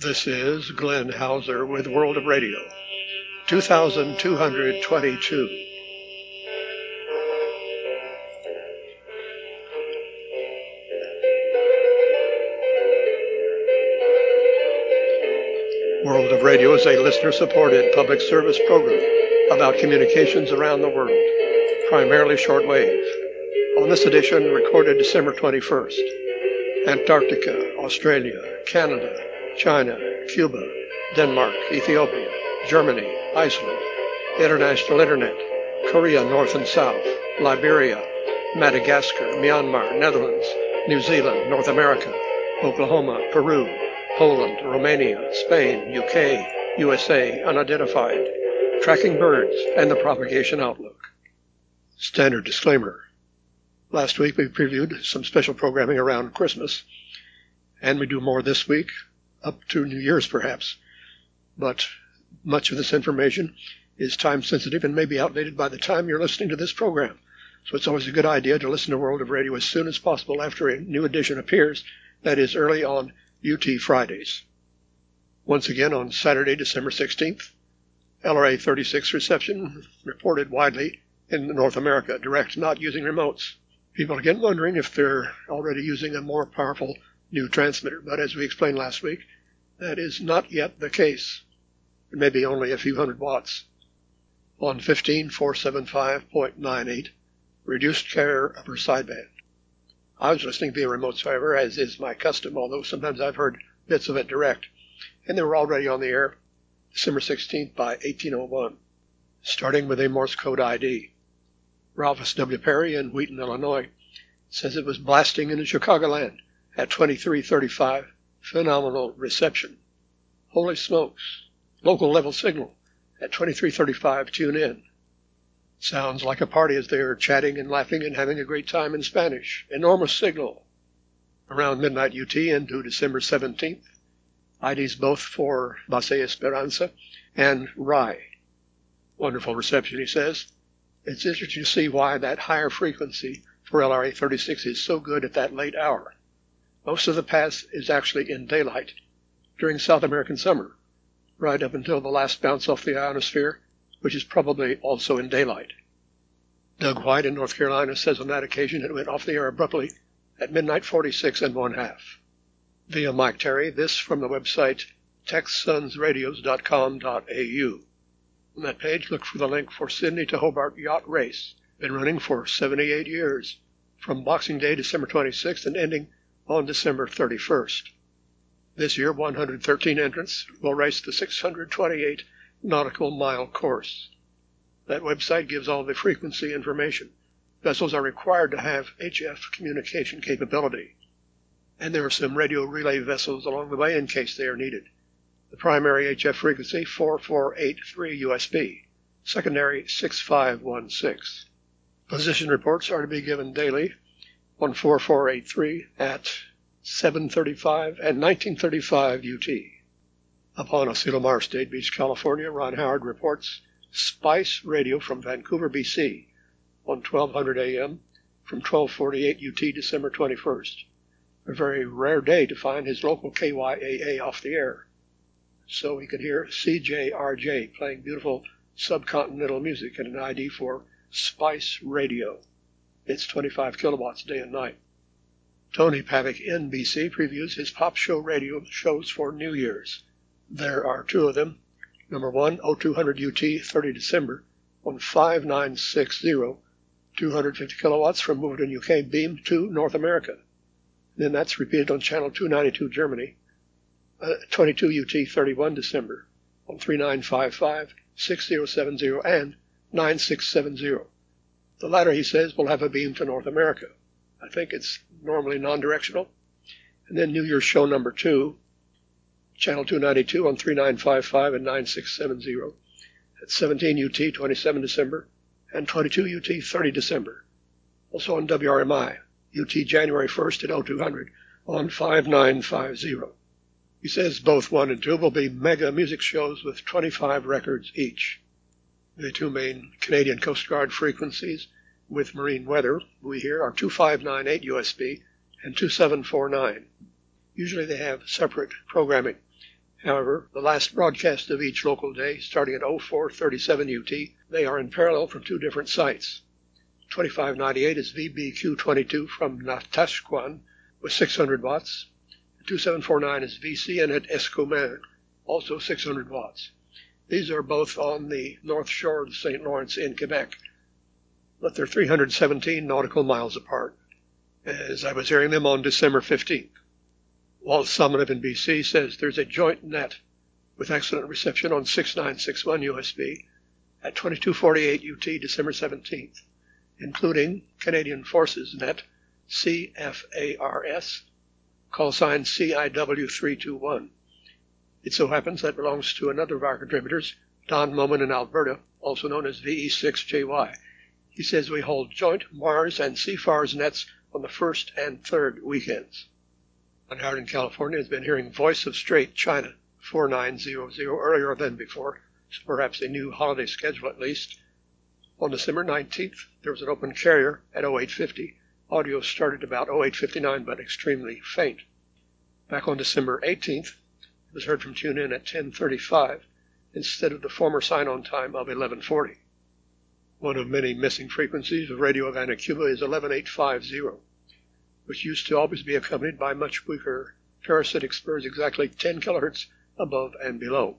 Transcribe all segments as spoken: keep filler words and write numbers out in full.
This is Glenn Hauser with World of Radio, two thousand two hundred twenty-two. World of Radio is a listener-supported public service program about communications around the world, primarily shortwave. On this edition, recorded December twenty-first, Antarctica, Australia, Canada, China, Cuba, Denmark, Ethiopia, Germany, Iceland, International Internet, Korea North and South, Liberia, Madagascar, Myanmar, Netherlands, New Zealand, North America, Oklahoma, Peru, Poland, Romania, Spain, U K, U S A, unidentified, tracking birds, and the propagation outlook. Standard disclaimer. Last week we previewed some special programming around Christmas, and we do more this week, up to New Year's perhaps. But much of this information is time sensitive and may be outdated by the time you're listening to this program. So it's always a good idea to listen to World of Radio as soon as possible after a new edition appears, that is early on U T Fridays. Once again on Saturday, December sixteenth, L R A thirty-six reception reported widely in North America, direct, not using remotes. People again wondering if they're already using a more powerful new transmitter, but as we explained last week, that is not yet the case. It may be only a few hundred watts. On fifteen four seventy-five point nine eight, reduced carrier upper sideband. I was listening via remotes, however, as is my custom, although sometimes I've heard bits of it direct, and they were already on the air December sixteenth by eighteen oh one, starting with a Morse code I D. Ralphus W. Perry in Wheaton, Illinois, says it was blasting into Chicagoland at twenty-three thirty-five, phenomenal reception. Holy smokes, local level signal at twenty-three thirty-five, tune in. Sounds like a party as they are chatting and laughing and having a great time in Spanish. Enormous signal. Around midnight U T into December seventeenth, I Ds both for Base Esperanza and Rye. Wonderful reception, he says. It's interesting to see why that higher frequency for L R A thirty-six is so good at that late hour. Most of the pass is actually in daylight during South American summer, right up until the last bounce off the ionosphere, which is probably also in daylight. Doug White in North Carolina says on that occasion it went off the air abruptly at midnight forty-six and one half. Via Mike Terry, this from the website tex sons radios dot com dot a u. On that page, look for the link for Sydney to Hobart Yacht Race. Been running for seventy-eight years, from Boxing Day, December twenty-sixth, and ending on December thirty-first. This year, one hundred thirteen entrants will race the six hundred twenty-eight nautical mile course. That website gives all the frequency information. Vessels are required to have H F communication capability, and there are some radio relay vessels along the way in case they are needed. The primary H F frequency, four four eight three U S B, secondary six five one six. Position reports are to be given daily on four four eight three at seven thirty-five and nineteen thirty-five U T. Upon Asilomar State Beach, California, Ron Howard reports Spice Radio from Vancouver, B C on twelve hundred A M from twelve forty-eight U T, December twenty-first. A very rare day to find his local K Y A A off the air, so he could hear C J R J playing beautiful subcontinental music and an I D for Spice Radio. It's twenty-five kilowatts day and night. Tony Pavick in B C previews his pop show radio shows for New Year's. There are two of them. Number one, oh two hundred U T, thirty December, on five nine six zero, two hundred fifty kilowatts from Wolverton, U K, beamed to North America. Then that's repeated on channel two ninety-two, Germany, uh, twenty-two U T, thirty-one December, on three nine five five, six zero seven zero and nine six seven zero. The latter, he says, will have a beam to North America. I think it's normally non-directional. And then New Year's show number two, channel two ninety-two on three nine five five and nine six seven zero. At seventeen U T, twenty-seven December, and twenty-two U T, thirty December. Also on W R M I, U T January first at oh two hundred on five nine five zero. He says both one and two will be mega music shows with twenty-five records each. The two main Canadian Coast Guard frequencies with marine weather we hear are two five nine eight U S B and two seven four nine. Usually they have separate programming, However, the last broadcast of each local day, starting at oh four thirty-seven U T, they are in parallel from two different sites. twenty-five ninety-eight is V B Q twenty-two from Natashquan with six hundred watts. twenty-seven forty-nine is V C N at Escoumins, also six hundred watts. These are both on the north shore of the Saint Lawrence in Quebec, but they're three hundred seventeen nautical miles apart, as I was hearing them on December fifteenth. Walt Summit in B C says there's a joint net with excellent reception on six nine six one U S B at twenty-two forty-eight U T December seventeenth, including Canadian Forces Net C F A R S, call sign C I W three two one. It so happens that belongs to another of our contributors, Don Moman in Alberta, also known as V E six J Y. He says we hold joint Mars and C F A R S nets on the first and third weekends. Ron Howard in California has been hearing Voice of Strait China four nine zero zero earlier than before, so perhaps a new holiday schedule at least. On December nineteenth, there was an open carrier at oh eight fifty. Audio started about oh eight fifty-nine, but extremely faint. Back on December eighteenth, it was heard from TuneIn at ten thirty-five instead of the former sign-on time of eleven forty. One of many missing frequencies of Radio Havana, Cuba is eleven eight fifty, which used to always be accompanied by much weaker parasitic spurs exactly ten kilohertz above and below.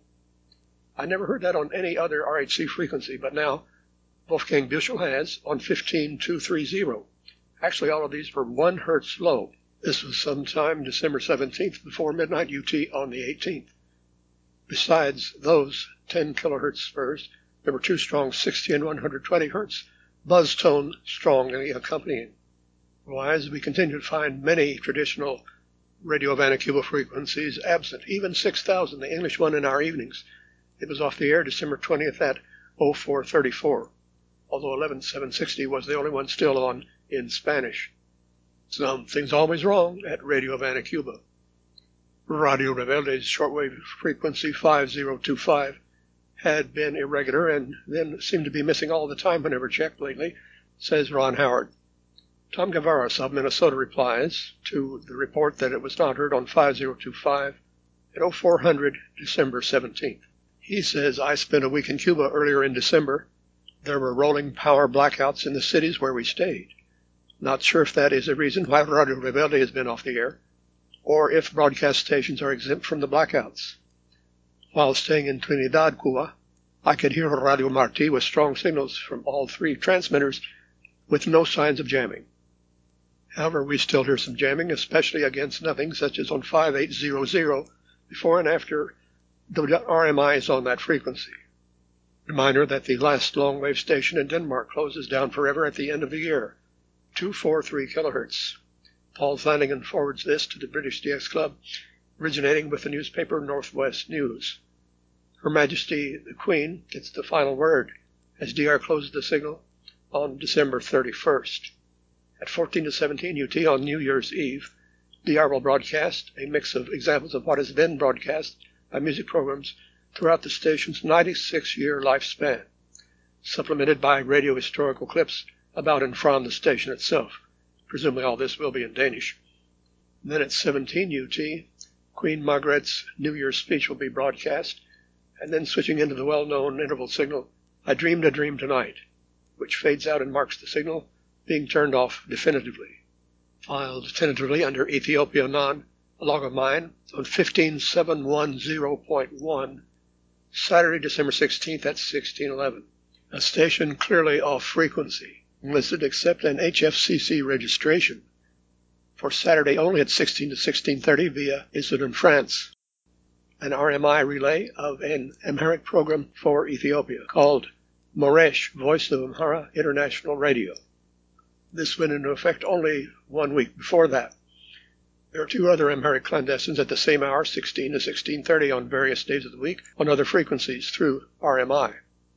I never heard that on any other R H C frequency, but now Wolfgang Büchel has on fifteen two thirty. Actually, all of these were one hertz low. This was sometime December seventeenth before midnight U T on the eighteenth. Besides those ten kilohertz spurs, there were two strong sixty and one hundred twenty hertz buzz tone strongly accompanying. Otherwise, we continue to find many traditional Radio Havana Cuba frequencies absent, even six thousand, the English one in our evenings. It was off the air December twentieth at oh four thirty-four, although eleven seven sixty was the only one still on in Spanish. Something's always wrong at Radio Havana Cuba. Radio Rebelde's shortwave frequency five oh two five had been irregular and then seemed to be missing all the time whenever checked lately, says Ron Howard. Tom Gavaras of Minnesota replies to the report that it was not heard on five oh two five at oh four hundred December seventeenth. He says, I spent a week in Cuba earlier in December. There were rolling power blackouts in the cities where we stayed. Not sure if that is a reason why Radio Rebelde has been off the air, or if broadcast stations are exempt from the blackouts. While staying in Trinidad, Cuba, I could hear Radio Marti with strong signals from all three transmitters with no signs of jamming. However, we still hear some jamming, especially against nothing, such as on five eight hundred before and after the R M I is on that frequency. Reminder that the last long-wave station in Denmark closes down forever at the end of the year, two forty-three kilohertz. Paul Flanagan forwards this to the British D X Club, originating with the newspaper Northwest News. Her Majesty the Queen gets the final word as D R closes the signal on December thirty-first. At fourteen to seventeen U T on New Year's Eve, D R will broadcast a mix of examples of what has been broadcast by music programs throughout the station's ninety-six-year lifespan, supplemented by radio historical clips about and from the station itself. Presumably all this will be in Danish. Then at seventeen U T, Queen Margaret's New Year's speech will be broadcast, and then switching into the well-known interval signal, I Dreamed a Dream Tonight, which fades out and marks the signal being turned off definitively. Filed tentatively under Ethiopia Non, a log of mine, on fifteen seven ten point one, Saturday, December sixteenth at sixteen eleven. A station clearly off frequency, listed except an H F C C registration. For Saturday only at sixteen to sixteen thirty via Issoudun, France. An R M I relay of an Amharic program for Ethiopia called Moresh, Voice of Amhara International Radio. This went into effect only one week before that. There are two other Amharic clandestines at the same hour, sixteen to sixteen thirty on various days of the week, on other frequencies through R M I.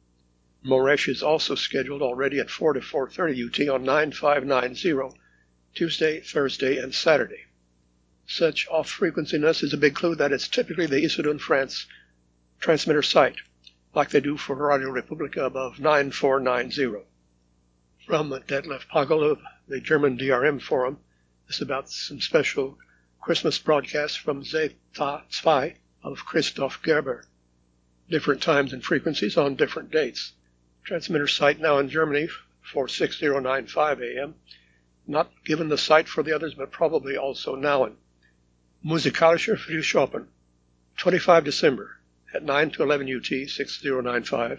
Moresh is also scheduled already at four to four thirty U T on nine five nine zero, Tuesday, Thursday, and Saturday. Such off-frequenciness is a big clue that it's typically the Issoudun, France transmitter site, like they do for Radio Republica above nine four nine zero. From Detlef Pagel of the German D R M forum, this is about some special Christmas broadcasts from Zeta Zwei of Christoph Gerber. Different times and frequencies on different dates. Transmitter site now in Germany for six thousand ninety-five A M. Not given the site for the others, but probably also Nauen. Musikalische Frühschoppen, twenty-fifth of December at nine to eleven U T, six thousand ninety-five.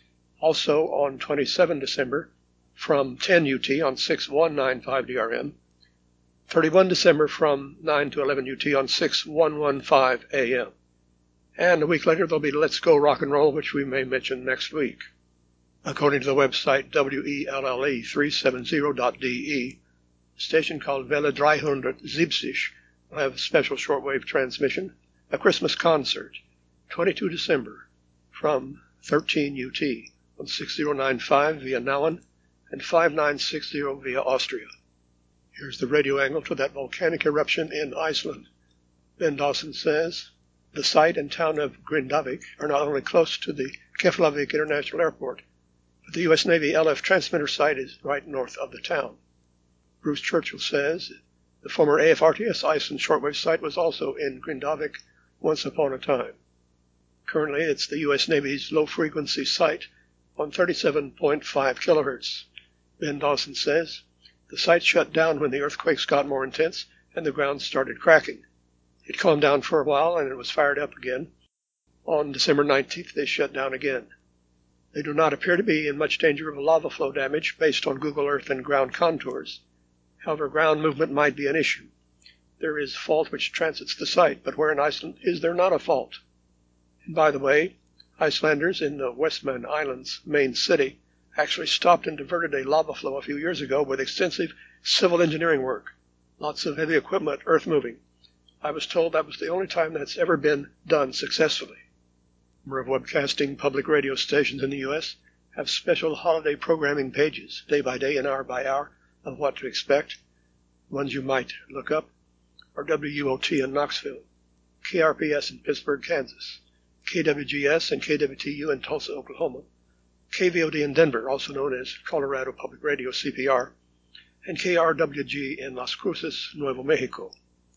Also on twenty-seventh of December from ten U T on six thousand one hundred ninety-five D R M. thirty-first of December from nine to eleven U T on six thousand one hundred fifteen A M. And a week later there'll be Let's Go Rock and Roll, which we may mention next week. According to the website W E L L E three seventy dot D E, a station called Welle three seventy will have a special shortwave transmission, a Christmas concert, twenty-second of December from thirteen U T on six thousand ninety-five via Nauen and five nine six zero via Austria. Here's the radio angle to that volcanic eruption in Iceland. Ben Dawson says, the site and town of Grindavik are not only close to the Keflavik International Airport, but the U S Navy L F transmitter site is right north of the town. Bruce Churchill says, the former A F R T S Iceland shortwave site was also in Grindavik once upon a time. Currently, it's the U S Navy's low-frequency site on thirty-seven point five kilohertz. Ben Dawson says, the site shut down when the earthquakes got more intense and the ground started cracking. It calmed down for a while and it was fired up again. On December nineteenth, they shut down again. They do not appear to be in much danger of lava flow damage based on Google Earth and ground contours. However, ground movement might be an issue. There is fault which transits the site, but where in Iceland is there not a fault? And by the way, Icelanders in the Westman Islands main city actually stopped and diverted a lava flow a few years ago with extensive civil engineering work. Lots of heavy equipment, earth moving. I was told that was the only time that's ever been done successfully. A number of webcasting public radio stations in the U S have special holiday programming pages, day by day and hour by hour, of what to expect. Ones you might look up are W U O T in Knoxville, K R P S in Pittsburgh, Kansas, K W G S and K W T U in Tulsa, Oklahoma, K V O D in Denver, also known as Colorado Public Radio C P R, and K R W G in Las Cruces, Nuevo Mexico.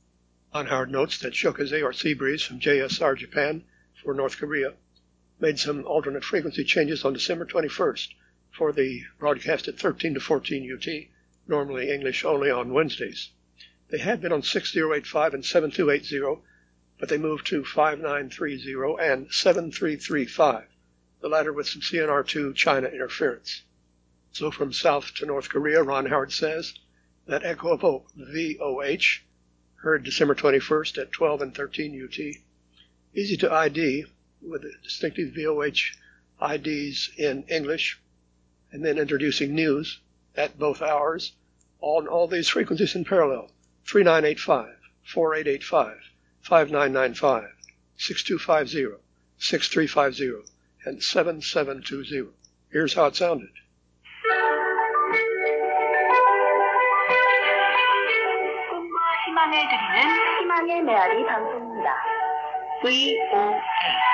Ron Howard notes that Shokaze or Seabreeze from J S R Japan for North Korea made some alternate frequency changes on December twenty-first for the broadcast at thirteen to fourteen U T, normally English only on Wednesdays. They had been on six thousand eighty-five and seven two eight zero, but they moved to five nine three zero and seven three three five, the latter with some C N R two China interference. So from South to North Korea, Ron Howard says that Echo of V O H heard December twenty-first at twelve and thirteen U T, easy to I D with distinctive V O H I Ds in English, and then introducing news at both hours on all these frequencies in parallel, three nine eight five, four eight eight five, five nine nine five, six two five zero, six three five zero, and seven seven two zero. Here's how it sounded. 희망을 드리는 희망의 메아리 방송입니다. V O A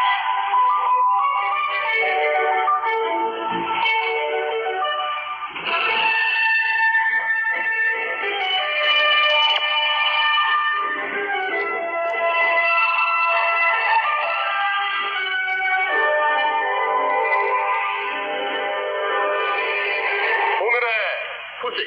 오늘의 소식.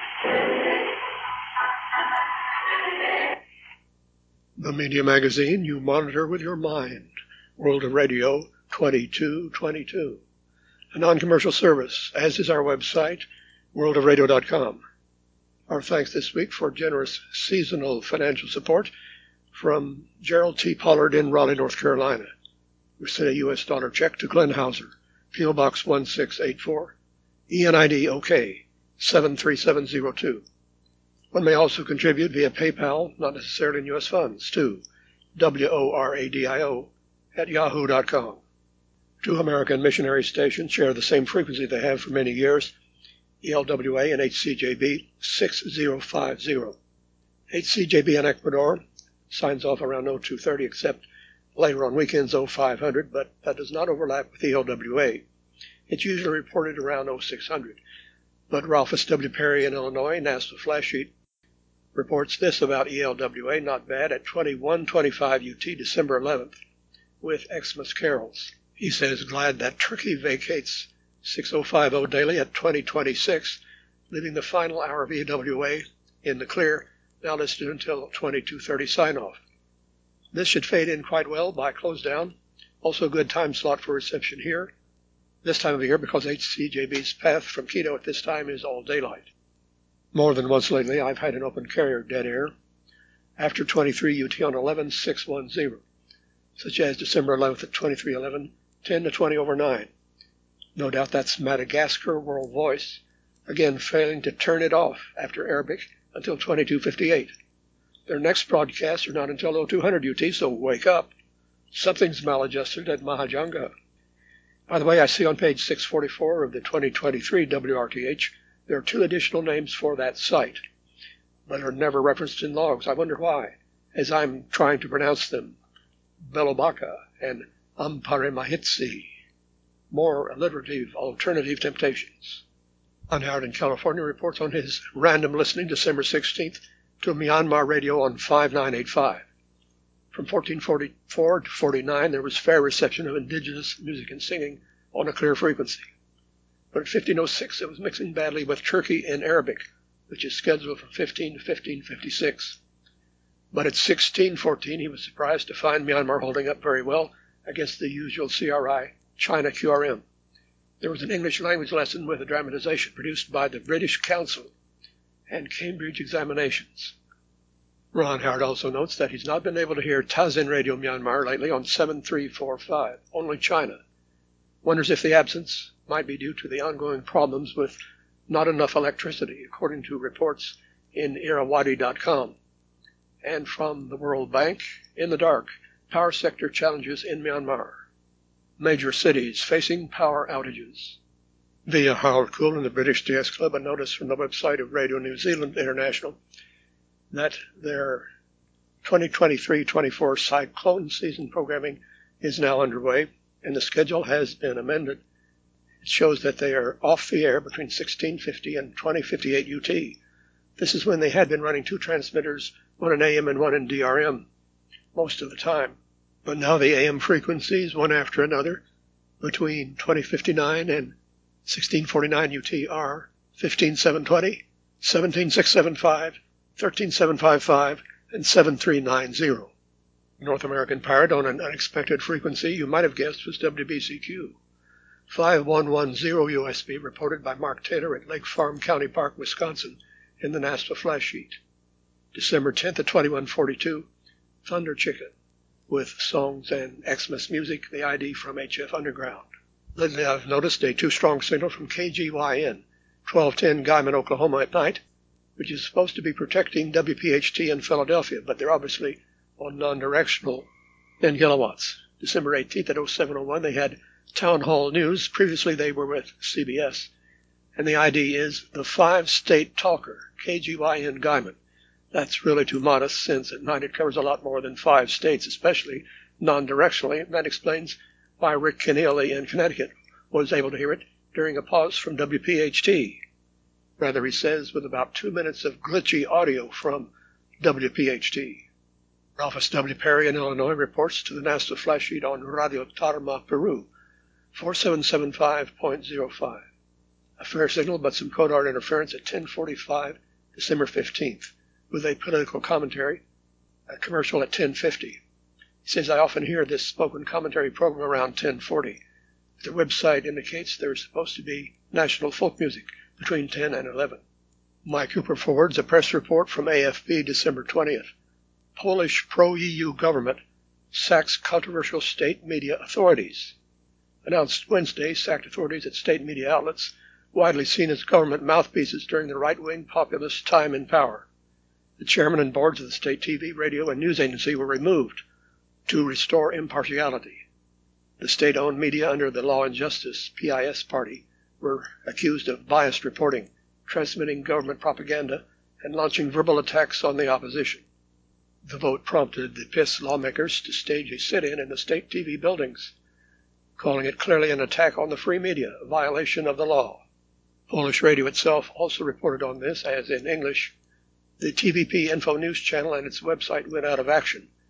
The media magazine you monitor with your mind. World of Radio twenty-two twenty-two. A non-commercial service, as is our website, world of radio dot com. Our thanks this week for generous seasonal financial support from Gerald T. Pollard in Raleigh, North Carolina, who sent a U S dollar check to Glenn Hauser, P O Box one six eight four, E N I D OK seven three seven zero two. One may also contribute via PayPal, not necessarily in U S funds, to W O R A D I O at yahoo dot com. Two American missionary stations share the same frequency they have for many years, E L W A and H C J B six zero five zero. H C J B in Ecuador signs off around oh two thirty, except later on weekends oh five hundred, but that does not overlap with E L W A. It's usually reported around oh six hundred. But Ralph S. W. Perry in Illinois, NASA Flash Sheet, reports this about E L W A, not bad, at twenty-one twenty-five U T, December eleventh. with Xmas carols. He says, glad that Turkey vacates six oh five oh daily at twenty twenty-six, leaving the final hour of E W A in the clear, now listed until twenty-two thirty sign-off. This should fade in quite well by close down. Also a good time slot for reception here this time of year because H C J B's path from Quito at this time is all daylight. More than once lately I've had an open carrier dead air after twenty-three U T on eleven six one zero, such as December eleventh at twenty-three eleven, ten to twenty over nine. No doubt that's Madagascar World Voice, again failing to turn it off after Arabic until twenty-two fifty-eight. Their next broadcasts are not until oh two hundred U T, so wake up. Something's maladjusted at Mahajanga. By the way, I see on page six forty-four of the twenty twenty-three W R T H there are two additional names for that site, but are never referenced in logs. I wonder why, as I'm trying to pronounce them. Belobaka and Amparemahitsi. More alliterative alternative temptations. Unhoward in California reports on his random listening December sixteenth to Myanmar radio on five nine eight five. From fourteen forty-four to forty-nine, there was fair reception of indigenous music and singing on a clear frequency. But at fifteen oh six, it was mixing badly with Turkey and Arabic, which is scheduled from fifteen to fifteen fifty-six. But at sixteen fourteen, he was surprised to find Myanmar holding up very well against the usual C R I China Q R M. There was an English language lesson with a dramatization produced by the British Council and Cambridge examinations. Ron Howard also notes that he's not been able to hear Tazin Radio Myanmar lately on seven three four five, only China. Wonders if the absence might be due to the ongoing problems with not enough electricity, according to reports in Irrawaddy dot com. And from the World Bank, in the dark, power sector challenges in Myanmar. Major cities facing power outages. Via Howard Cool and the British D S Club, a notice from the website of Radio New Zealand International that their twenty twenty-three twenty-four cyclone season programming is now underway, and the schedule has been amended. It shows that they are off the air between sixteen fifty and twenty fifty-eight U T. This is when they had been running two transmitters, one in A M and one in D R M, most of the time. But now the A M frequencies, one after another, between twenty fifty-nine and sixteen forty-nine U T are fifteen seven twenty, seventeen six seventy-five, thirteen seven fifty-five, and seven three ninety. North American pirate on an unexpected frequency you might have guessed was W B C Q. five one one zero U S B reported by Mark Taylor at Lake Farm County Park, Wisconsin, in the NASPA flash sheet. December tenth at twenty-one forty-two, Thunder Chicken, with songs and Xmas music, the I D from H F Underground. Lately I've noticed a too-strong signal from K G Y N, twelve ten Guyman, Oklahoma at night, which is supposed to be protecting W P H T in Philadelphia, but they're obviously on non-directional ten kilowatts. December eighteenth at oh seven oh one, they had Town Hall News. Previously they were with C B S, and the I D is the Five-State Talker, K G Y N Guyman. That's really too modest, since at night it covers a lot more than five states, especially non-directionally, and that explains why Rick Keneally in Connecticut was able to hear it during a pause from W P H T. Rather, he says, with about two minutes of glitchy audio from W P H T. Ralphus W. Perry in Illinois reports to the NASA flash sheet on Radio Tarma, Peru, four seven seven five point oh five. A fair signal, but some code-art interference at ten forty-five, December fifteenth, with a political commentary, a commercial at ten fifty. He says, I often hear this spoken commentary program around ten forty. The website indicates there's supposed to be national folk music between ten and eleven. Mike Cooper forwards a press report from A F P December twentieth. Polish pro-E U government sacks controversial state media authorities. Announced Wednesday, sacked authorities at state media outlets widely seen as government mouthpieces during the right-wing populist time in power. The chairman and boards of the state T V, radio, and news agency were removed to restore impartiality. The state-owned media under the Law and Justice P I S party were accused of biased reporting, transmitting government propaganda, and launching verbal attacks on the opposition. The vote prompted the P I S lawmakers to stage a sit-in in the state T V buildings, calling it clearly an attack on the free media, a violation of the law. Polish radio itself also reported on this, as in English, the T V P Info News channel and its website went out of action,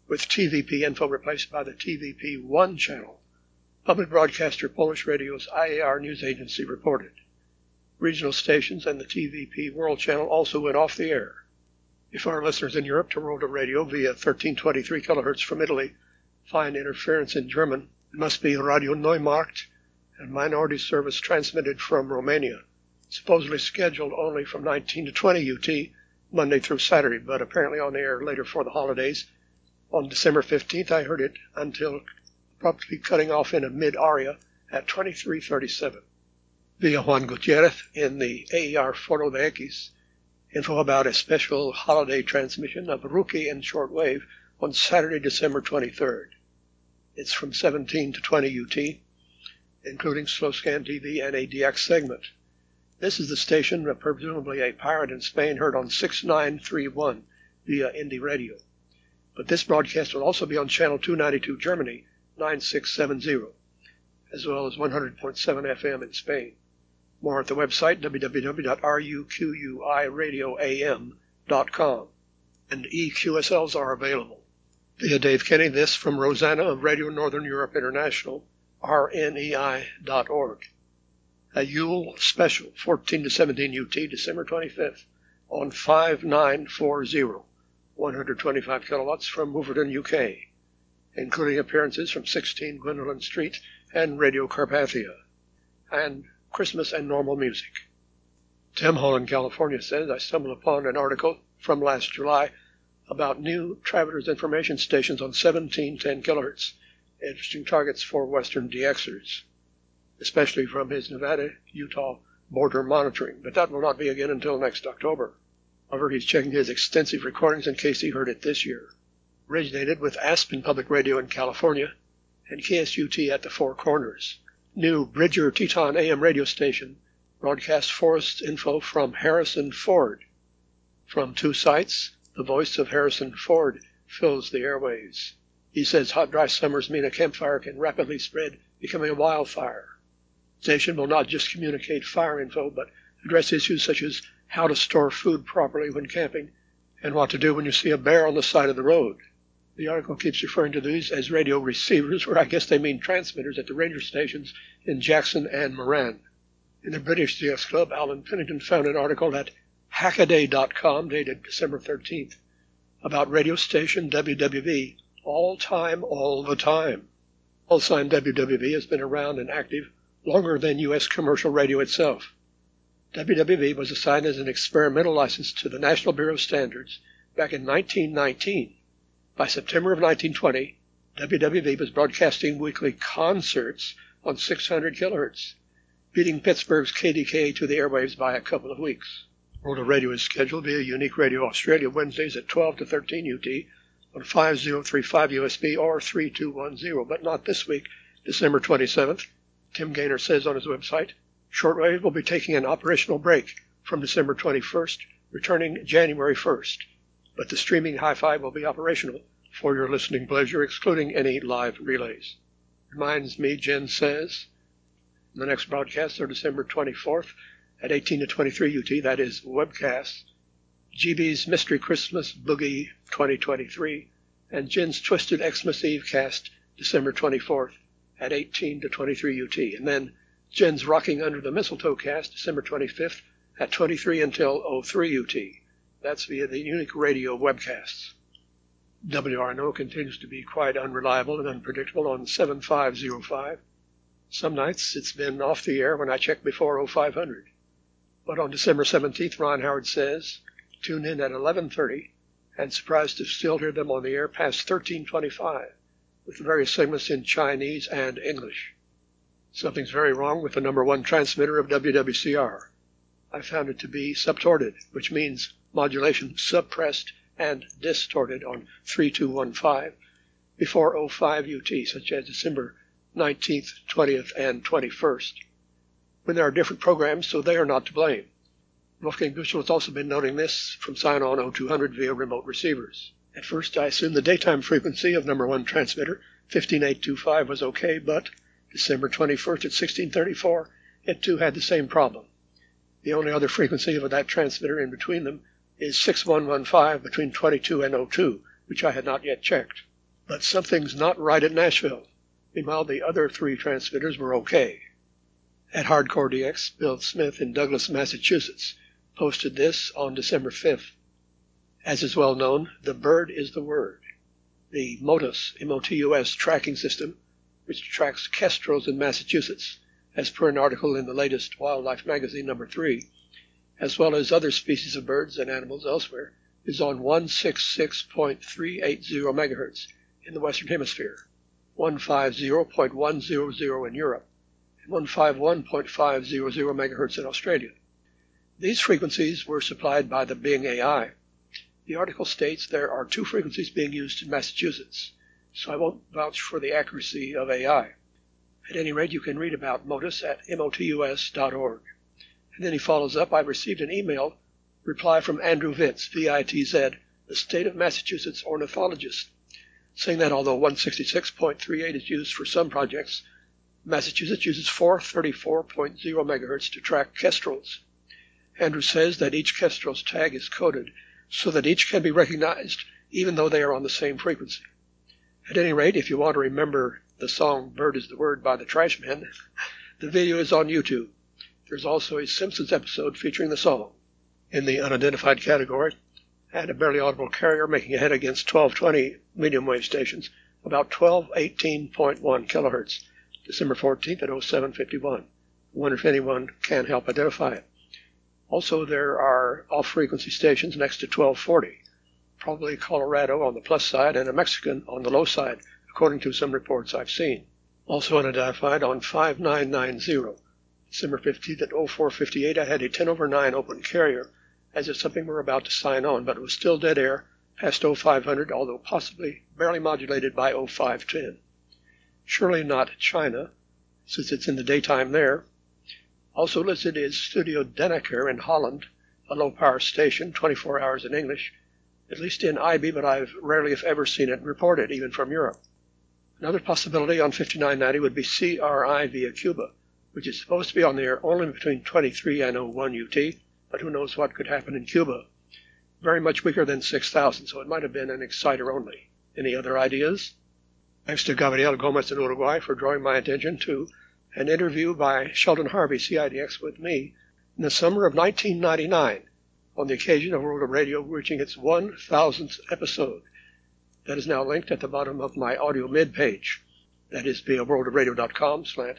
with T V P info replaced by the T V P one channel. Public broadcaster Polish Radio's I A R news agency reported. Regional stations and the T V P World channel also went off the air. If our listeners in Europe to World of Radio via thirteen twenty-three kilohertz from Italy find interference in German, it must be Radio Neumarkt and minority service transmitted from Romania, supposedly scheduled only from nineteen to twenty U T, Monday through Saturday, but apparently on the air later for the holidays. On December fifteenth, I heard it until abruptly cutting off in a mid-aria at twenty-three thirty-seven. Via Juan Gutierrez in the A E R Foro de X, info about a special holiday transmission of Rookie in shortwave on Saturday, December twenty-third. It's from seventeen to twenty U T, including slow scan T V and a D X segment. This is the station, presumably a pirate in Spain, heard on six nine three one via Indie Radio. But this broadcast will also be on channel two ninety-two Germany, nine six seven zero, as well as one hundred point seven F M in Spain. More at the website w w w dot ruqui radio a m dot com, and E Q S Ls are available. Via Dave Kenny, this from Rosanna of Radio Northern Europe International, R N E I dot org. A Yule special, fourteen to seventeen U T, December twenty-fifth, on five nine four zero, one hundred twenty-five kilowatts from Wolverton, U K, including appearances from sixteen Gwendolyn Street and Radio Carpathia, and Christmas and normal music. Tim Holland, California says, I stumbled upon an article from last July about new Travelers information stations on seventeen ten kilohertz, interesting targets for Western D Xers, especially from his Nevada-Utah border monitoring, but that will not be again until next October. However, he's checking his extensive recordings in case he heard it this year. Originated with Aspen Public Radio in California and K S U T at the Four Corners. New Bridger Teton A M radio station broadcasts forest info from Harrison Ford. From two sites, the voice of Harrison Ford fills the airwaves. He says hot, dry summers mean a campfire can rapidly spread, becoming a wildfire. The station will not just communicate fire info, but address issues such as how to store food properly when camping and what to do when you see a bear on the side of the road. The article keeps referring to these as radio receivers, where I guess they mean transmitters at the ranger stations in Jackson and Moran. In the British D X Club, Alan Pennington found an article at hackaday dot com dated December thirteenth about radio station W W V, all time, all the time. All sign W W V has been around and active longer than U S commercial radio itself. W W V was assigned as an experimental license to the National Bureau of Standards back in nineteen nineteen. By September of nineteen twenty, W W V was broadcasting weekly concerts on six hundred kilohertz, beating Pittsburgh's K D K A to the airwaves by a couple of weeks. World of Radio is scheduled via Unique Radio Australia Wednesdays at twelve to thirteen U T on five zero three five U S B or three two one zero, but not this week, December twenty-seventh. Tim Gaynor says on his website, shortwave will be taking an operational break from December twenty-first, returning January first. But the streaming hi-fi will be operational for your listening pleasure, excluding any live relays. Reminds me, Jen says, the next broadcasts are December twenty-fourth at eighteen to twenty-three U T, that is webcast, G B's Mystery Christmas Boogie twenty twenty-three, and Jen's Twisted Xmas Eve cast December twenty-fourth at eighteen to twenty-three U T, and then Jen's Rocking Under the Mistletoe cast December twenty-fifth at twenty-three until oh three U T. That's via the Unique Radio webcasts. W R N O continues to be quite unreliable and unpredictable on seven five zero five. Some nights it's been off the air when I checked before oh five hundred. But on December seventeenth, Ron Howard says, tune in at eleven thirty, and surprised to still hear them on the air past thirteen twenty-five, with various segments in Chinese and English. Something's very wrong with the number one transmitter of W W C R. I found it to be subtorted, which means modulation suppressed and distorted on three two one five before oh five U T, such as December nineteenth, twentieth, and twenty-first, when there are different programs, so they are not to blame. Wolfgang Bushel has also been noting this from sign-on oh two hundred via remote receivers. At first, I assumed the daytime frequency of number one transmitter, fifteen eight two five, was okay, but December twenty-first at sixteen thirty-four, it too had the same problem. The only other frequency of that transmitter in between them is six one one five between twenty-two and oh two, which I had not yet checked. But something's not right at Nashville. Meanwhile, the other three transmitters were okay. At Hardcore D X, Bill Smith in Douglas, Massachusetts, posted this on December fifth. As is well known, the bird is the word. The MOTUS, M O T U S tracking system, which tracks kestrels in Massachusetts, as per an article in the latest Wildlife Magazine number three, as well as other species of birds and animals elsewhere, is on one sixty-six point three eight zero megahertz in the Western Hemisphere, one fifty point one zero zero in Europe, and one fifty-one point five zero zero megahertz in Australia. These frequencies were supplied by the Bing A I. The article states there are two frequencies being used in Massachusetts, so I won't vouch for the accuracy of A I. At any rate, you can read about MOTUS at motus dot org. And then he follows up, I received an email reply from Andrew Vitz, V I T Z, the state of Massachusetts ornithologist, saying that although one sixty-six point three eight is used for some projects, Massachusetts uses four thirty-four point zero megahertz to track kestrels. Andrew says that each kestrel's tag is coded so that each can be recognized even though they are on the same frequency. At any rate, if you want to remember the song Bird is the Word by the Trashmen, the video is on YouTube. There's also a Simpsons episode featuring the song. In the unidentified category, I had a barely audible carrier making a head against twelve twenty medium wave stations, about twelve eighteen point one kilohertz, December fourteenth at oh seven fifty-one. I wonder if anyone can help identify it. Also, there are off-frequency stations next to twelve forty, probably Colorado on the plus side and a Mexican on the low side, according to some reports I've seen. Also unidentified on five nine nine zero. December fifteenth at oh four fifty-eight, I had a ten over nine open carrier, as if something were about to sign on, but it was still dead air, past oh five hundred, although possibly barely modulated by oh five ten. Surely not China, since it's in the daytime there. Also listed is Studio Denneker in Holland, a low-power station, twenty-four hours in English, at least in I B, but I've rarely if ever seen it reported, even from Europe. Another possibility on fifty-nine ninety would be C R I via Cuba, which is supposed to be on the air only between twenty-three and oh one U T, but who knows what could happen in Cuba. Very much weaker than six thousand, so it might have been an exciter only. Any other ideas? Thanks to Gabriel Gomez in Uruguay for drawing my attention to an interview by Sheldon Harvey, C I D X, with me in the summer of nineteen ninety-nine, on the occasion of World of Radio reaching its one thousandth episode. That is now linked at the bottom of my audio mid page. That is via worldoфradio.com slant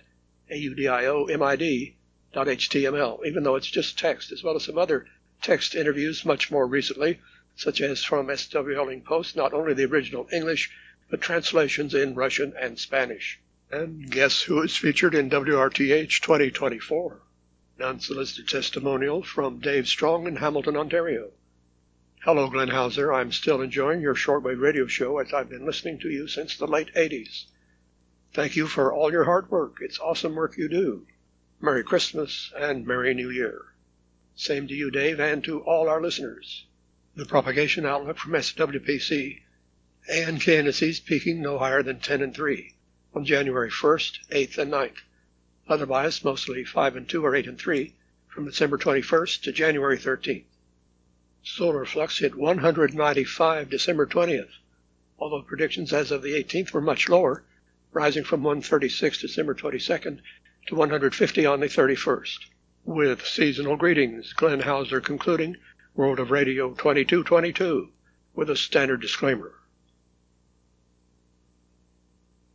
A-U-D-I-O-M-I-D dot H-T-M-L, even though it's just text, as well as some other text interviews much more recently, such as from S W L Post, not only the original English, but translations in Russian and Spanish. And guess who is featured in W R T H twenty twenty-four? An unsolicited testimonial from Dave Strong in Hamilton, Ontario. Hello, Glenn Hauser. I'm still enjoying your shortwave radio show as I've been listening to you since the late eighties. Thank you for all your hard work. It's awesome work you do. Merry Christmas and Merry New Year. Same to you, Dave, and to all our listeners. The propagation outlook from S W P C, A N K indices peaking no higher than ten and three on January first, eighth, and ninth. Otherwise, mostly five and two or eight and three from December twenty-first to January thirteenth. Solar flux hit one hundred ninety-five December twentieth, although predictions as of the eighteenth were much lower, rising from one thirty-six December twenty-second to one hundred fifty on the thirty-first. With seasonal greetings, Glenn Hauser concluding World of Radio twenty-two twenty-two with a standard disclaimer.